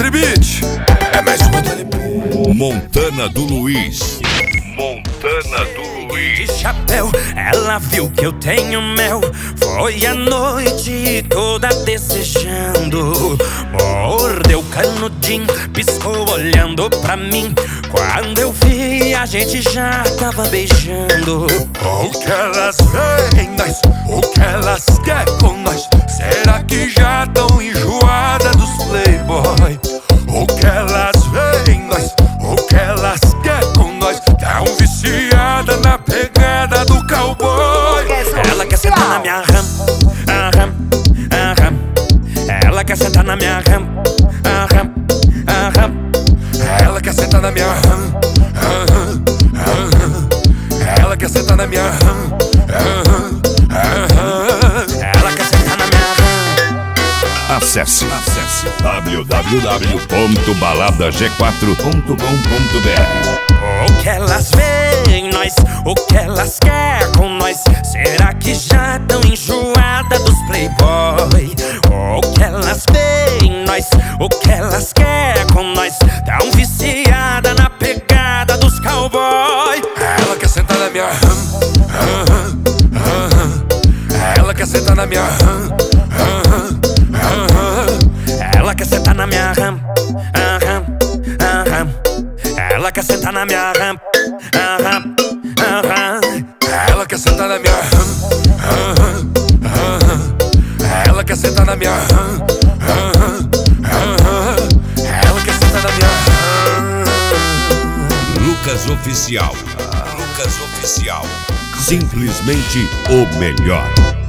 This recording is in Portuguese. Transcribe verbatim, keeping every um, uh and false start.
Tribit. É mais uma do L P. Montana do Luiz. Montana do Luiz. De chapéu, ela viu que eu tenho mel. Foi a noite toda desejando. Mordeu canudinho, piscou olhando pra mim. Quando eu vi, a gente já tava beijando. O que elas veem em nós, o que elas querem com nós? Será que já tão enjoada dos playboy? O que elas veem em nós, o que elas querem com nós? Tão viciada na pegada do cowboy. Ela quer sentar na minha ram, aham, aham. Ela quer sentar na minha ram, aham, aham. Ela quer sentar na minha ram, aham, aham. Ela quer sentar na minha ram, aham, aham. Ela quer sentar na minha ram. Acesse, acesse w w w ponto balada g quatro ponto com ponto b r. O que elas veem em nós, o que elas querem com nós? Será que já tão enjoada dos playboy? O que elas veem em nós, o que elas querem com nós? Tão viciada na pegada dos cowboy. Ela quer sentar na minha ram, aham, aham. Ela quer sentar na minha ram, aham, aham. Ela quer sentar na minha ram, aham, aham. Ela quer sentar na minha ram, aham, aham. Ela quer sentar na minha ram, aham, aham. Ela quer sentar na minha ram, aham, aham. Ela quer sentar na minha ram. Lucas Oficial. Lucas Oficial. Simplesmente o melhor.